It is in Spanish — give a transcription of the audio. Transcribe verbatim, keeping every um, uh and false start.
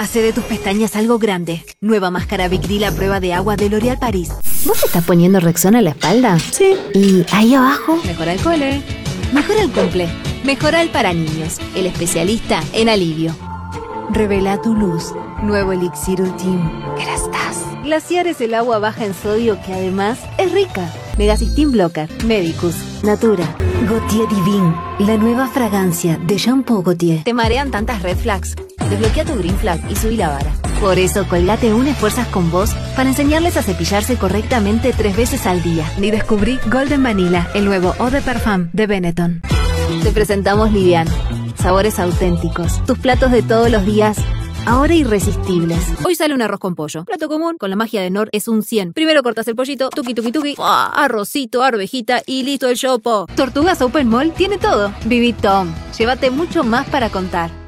Hace de tus pestañas algo grande. Nueva máscara Vicryl a prueba de agua de L'Oréal Paris. ¿Vos te estás poniendo Rexona en la espalda? Sí. ¿Y ahí abajo? Mejora el cole. Mejora el cumple. Mejora el para niños. El especialista en alivio. Revela tu luz. Nuevo elixir Ultim. Kerastase. Glaciar es el agua baja en sodio que además es rica. Megacystin Blocker. Medicus. Natura. Gautier Divine. La nueva fragancia de Shampoo Gautier. ¿Te marean tantas red flags? Desbloquea tu green flag y subí la vara. Por eso Colgate une fuerzas con vos para enseñarles a cepillarse correctamente tres veces al día. Y descubrí Golden Vanilla, el nuevo Eau de Parfum de Benetton. Te presentamos Livian. Sabores auténticos. Tus platos de todos los días, ahora irresistibles. Hoy sale un arroz con pollo. Plato común, con la magia de Nor es un cien. Primero cortas el pollito, tuki tuki tuki, ¡ah! Arrocito, arvejita y listo el chopo. Tortugas Open Mall tiene todo. Vivi Tom. Llévate mucho más para contar.